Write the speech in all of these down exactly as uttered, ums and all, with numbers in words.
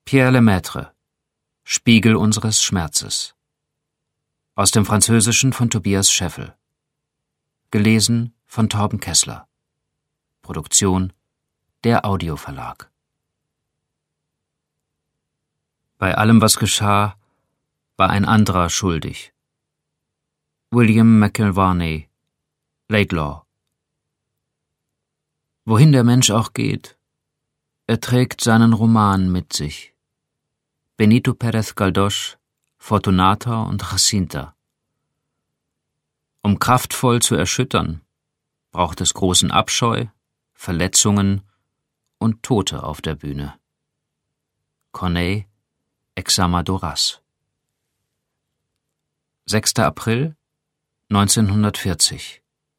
Pierre Lemaitre, Spiegel unseres Schmerzes. Aus dem Französischen von Tobias Scheffel. Gelesen von Torben Kessler. Produktion der Audioverlag. Bei allem, was geschah, war ein anderer schuldig. William McIlvarney, Laidlaw. Wohin der Mensch auch geht, er trägt seinen Roman mit sich. Benito Pérez Galdós, Fortunata und Jacinta. Um kraftvoll zu erschüttern, braucht es großen Abscheu, Verletzungen und Tote auf der Bühne. Corneille, Examadoras. sechster April neunzehnhundertvierzig.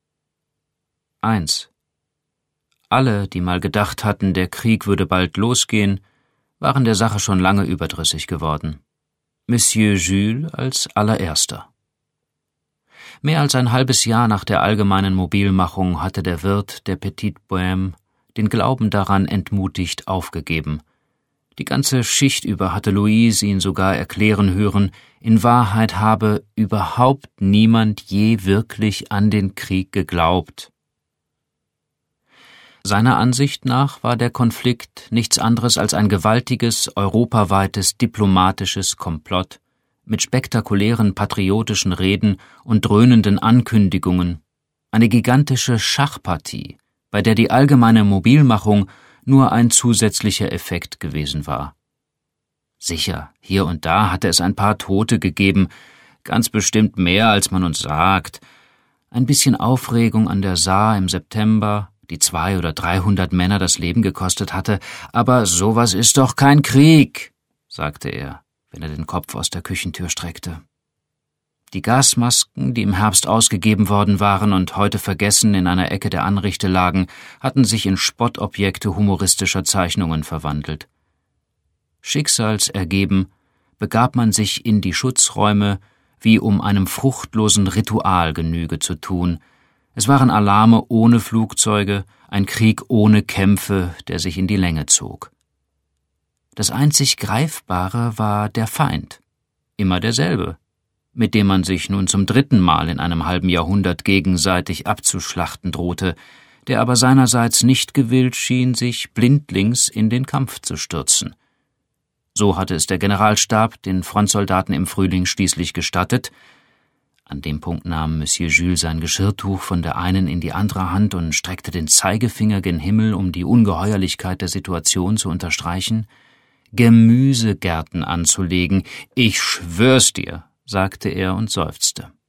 eins. Alle, die mal gedacht hatten, der Krieg würde bald losgehen, waren der Sache schon lange überdrüssig geworden. Monsieur Jules als allererster. Mehr als ein halbes Jahr nach der allgemeinen Mobilmachung hatte der Wirt der Petite Bohème den Glauben daran entmutigt aufgegeben. Die ganze Schicht über hatte Louise ihn sogar erklären hören, in Wahrheit habe überhaupt niemand je wirklich an den Krieg geglaubt. Seiner Ansicht nach war der Konflikt nichts anderes als ein gewaltiges, europaweites diplomatisches Komplott mit spektakulären patriotischen Reden und dröhnenden Ankündigungen, eine gigantische Schachpartie, bei der die allgemeine Mobilmachung nur ein zusätzlicher Effekt gewesen war. Sicher, hier und da hatte es ein paar Tote gegeben, ganz bestimmt mehr, als man uns sagt. Ein bisschen Aufregung an der Saar im September, die zwei oder dreihundert Männer das Leben gekostet hatte, aber sowas ist doch kein Krieg, sagte er, wenn er den Kopf aus der Küchentür streckte. Die Gasmasken, die im Herbst ausgegeben worden waren und heute vergessen in einer Ecke der Anrichte lagen, hatten sich in Spottobjekte humoristischer Zeichnungen verwandelt. Schicksalsergeben begab man sich in die Schutzräume, wie um einem fruchtlosen Ritual Genüge zu tun. Es waren Alarme ohne Flugzeuge, ein Krieg ohne Kämpfe, der sich in die Länge zog. Das einzig Greifbare war der Feind, immer derselbe, mit dem man sich nun zum dritten Mal in einem halben Jahrhundert gegenseitig abzuschlachten drohte, der aber seinerseits nicht gewillt schien, sich blindlings in den Kampf zu stürzen. So hatte es der Generalstab den Frontsoldaten im Frühling schließlich gestattet. An dem Punkt nahm Monsieur Jules sein Geschirrtuch von der einen in die andere Hand und streckte den Zeigefinger gen Himmel, um die Ungeheuerlichkeit der Situation zu unterstreichen. Gemüsegärten anzulegen, ich schwör's dir, sagte er und seufzte.